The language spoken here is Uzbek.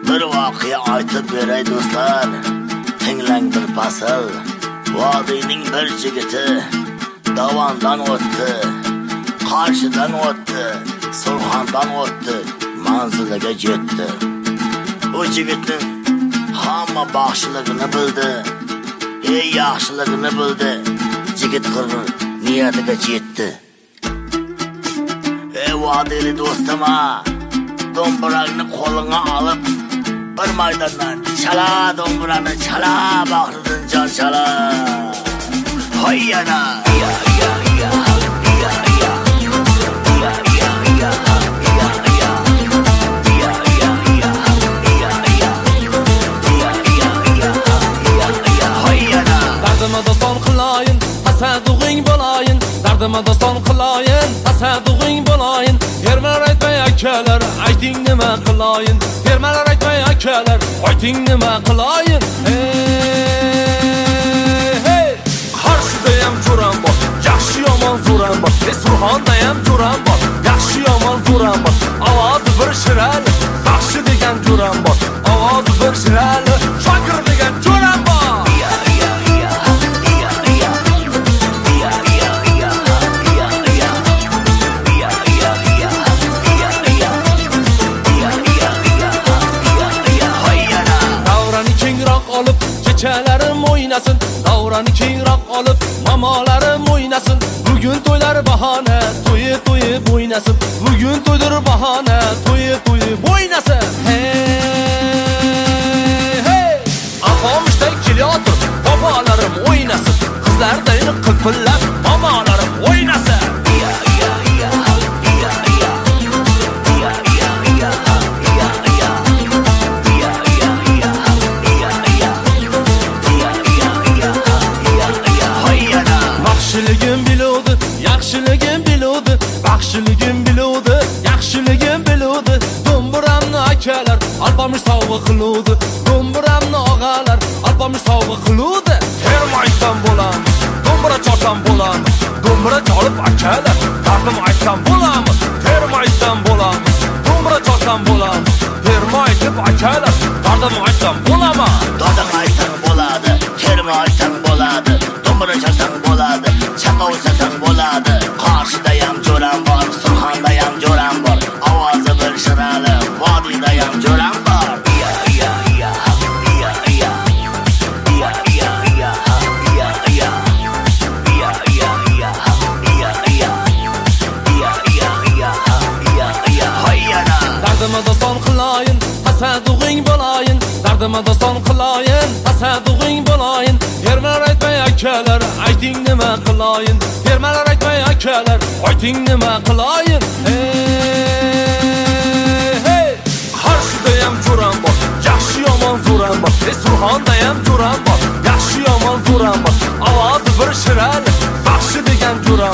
Bir voqea aytib beray do'stlar, tinglang bir fasl. Vodiyning bir jigiti Dovondan o'tdi, Qarshidan o'tdi, Surxondan o'tdi, manziliga yetdi. O jigitning hamma baxshiligini bildi, yaxshiligini bildi. Jigit qirg'in niyatiga yetdi. Vodiyli do'stim, do'mbirangni qo'lingga olib, bir maydondan chala do'mbirani chala, bag'ridan jon chala. Hoy yana Dardima doston qilayin, tasadduqing bo'layin. Dardima doston qilayin, tasadduqing bo'layin. Ermalar aytmay akalar, ayting nima qilayin. Ermalar aytmay akalar, ayting nima qilayin. Hey, Qarshida ham jo'ram bor, yaxshi yomon zo'ram bor. Surxonda ham jo'ram bor, yaxshi yomon zo'ram bor. Ovozi bir shirali, baxshi degan jo'ram bor. Ovozi bir shirali, shokir degan jo'ram bor. Kechalarim o'ynasin, davrani kengroq olib, mamolarim o'ynasin. Bugun to'ylar bahona, to'yib o'ynasin. Bugun to'ydir bahona, to'yib o'ynasin. Hey! Aqomishdek kelyotir, bobolarim o'ynasin. Qizlardayin qilpillab, mamolarim o'ynasin. Yaxshiligim biludi, baxshiligim biludi, yaxshiligim biludi. Do'mbiramni akalar alpamish sovg'a qiludi. Do'mbiramni og'alar alpamish sovg'a qiludi. Terma aytsam bo'lamiz, do'mbira chalsam bo'lamiz. Do'mbira chalib akalar, dardim aytsam bo'lamiz. Terma aytsam bo'lamiz, do'mbira chalsam bo'lamiz. Terma aytib akalar, dardim aytsam bo'lamiz. Dardim aytsam bo'ladi, terma aytsam bo'ladi. Do'mbira chalsam bo'ladi, chaqov chalsam bo'ladi. Qarshida ham jo'ram bor, Surxonda ham jo'ram bor. Ovozi bir shirali, vodiyda ham jo'ram bor. Dardima doston qilayin, tasadduqing bo'layin. Dardima doston qilayin, tasadduqing bo'layin. Ermalar aytmay akalar, ayting nima qilayin. Ermalar aytmay akalar, ayting nima qilayin. Hey, Qarshida ham jo'ram bor, yaxshi yomon zo'ram bor. Surxonda ham jo'ram bor, yaxshi yomon zo'ram bor. Ovozi bir shirali, baxshi degan jo'ram